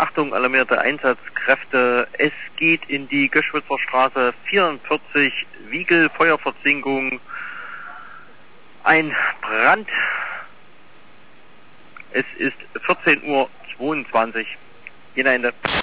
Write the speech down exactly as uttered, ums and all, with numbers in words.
Achtung, alarmierte Einsatzkräfte. Es geht in die Göschwitzer Straße vierundvierzig, Wiegel, Feuerverzinkung. Ein Brand. Es ist vierzehn Uhr zweiundzwanzig. Jena Ende.